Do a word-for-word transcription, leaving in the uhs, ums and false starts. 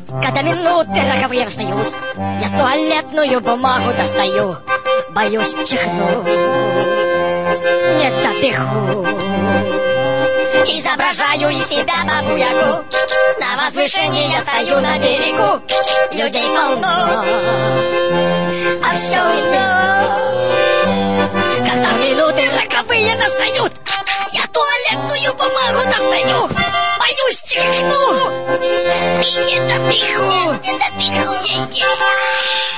Когда минуты роковые встают, я туалетную бумагу достаю. Боюсь чихнуть, не допиху. Изображаю из себя бабу-ягу. На возвышении я стою на берегу. Людей полно, а все ино. Когда минуты роковые настают, я туалетную бумагу достаю. Боюсь чихну и не допиху. Не допиху.